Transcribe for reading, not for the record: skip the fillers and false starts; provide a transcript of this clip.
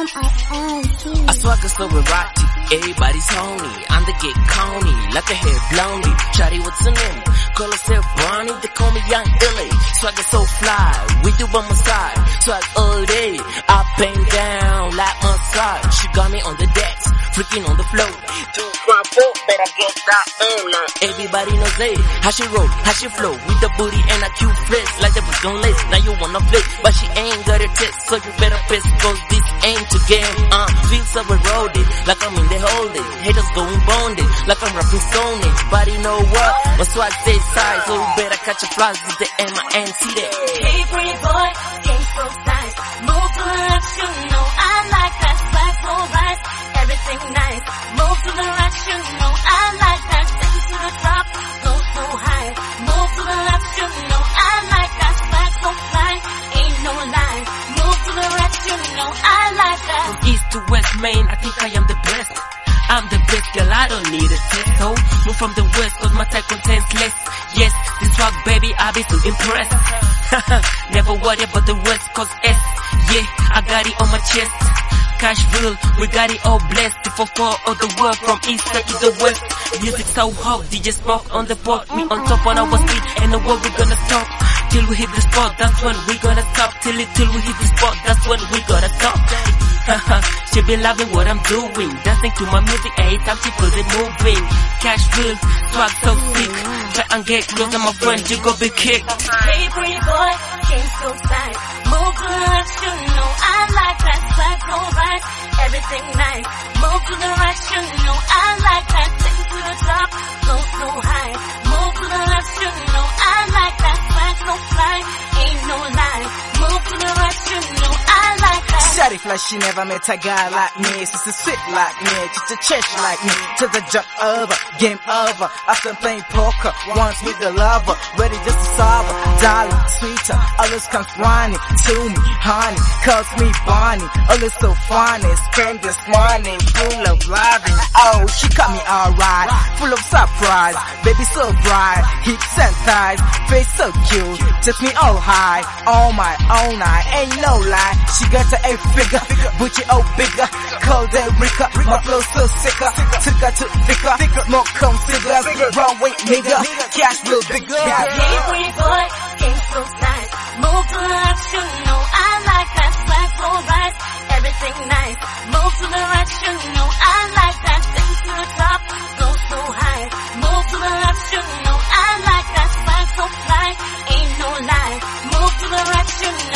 I swagger so erotic, everybody's horny. I'm the get corny, like a hair blondie. Shawty, what's her name? Call herself Bonnie, they call me Young Illy. Swagger so fly, with you by my side. Swag all day, up and down, like massage. She got me on the decks, freaking on the floor. 254, better get that on. Everybody knows it, how she roll, how she flow. With the booty and a cute flex, like the brick on lace. Now you wanna flip, but she ain't got her tits, so you better piss, cause this ain't to game. Feel so eroded, like I'm in the holding. Haters going bonded, like I'm rapping Sony. Body know what, my swag stays high, so you better catch a flies with the M-I-N-T there. Hey pretty boy, game so nice. Move to the left, you know I like that. Swag so right, everything nice. Move to the right, you know I like that. Take it to the top, go so high. Move to the left, you know I like that. Swag so fly, ain't no lie. Move to the right, you know I like that. From east to west, Maine, I think I am the best. I'm the best girl, I don't need a test. So move from the west, cause my type contains less. Yes, this swag baby, I'll be so impressed. Never worry about the west, cause S. Yeah, I got it on my chest. Cashville, we got it all blessed. For of the world, from east side to the west. Music so hot, DJ Smoke on the board. Me on top on our feet, and the world we gonna stop. Till we hit the spot, that's when we gonna stop. Till we hit the spot, that's when we gonna stop. She be loving what I'm doing, dancing to my music, every time she feels it moving. Cashville, swag so sick. Try and get close to my friend, you go be kicked. Hey pretty boy, game so tight. Move to the left, you know I like that. Swag so right, everything nice. Move to the right, you know I like that. Take it to the top, go so high. Move to the left, you know I like that. Swag so fly, ain't no lie. Move to the right, you know I like that. Shawty fly, she never met a guy like me. She's a sweet like me, just a church like me. To the jump over, game over. After playing poker, once with the lover, ready just to solve her. Darling, sweeter, always comes running to me, honey. Calls me Bonnie, always so funny. Spend this money, full of loving. Oh, she got me alright, full of surprise. Baby so bright, hips and thighs, face so cute, just me all high. On my own, I ain't no lie. She got a figure, butchy oh bigger, cold and Rika, my flow so sicker, took her to thicker, smoke come cigars, wrong way nigga, cash real bigger. Hey pretty boy, game so nice. Move to the left, you know I like that. Swag so right, everything nice. Move to the right, you know I like that. Take it to the top, go so high. Move to the left, you know I like that. Swag so fly, ain't no lie. Move to the right, you know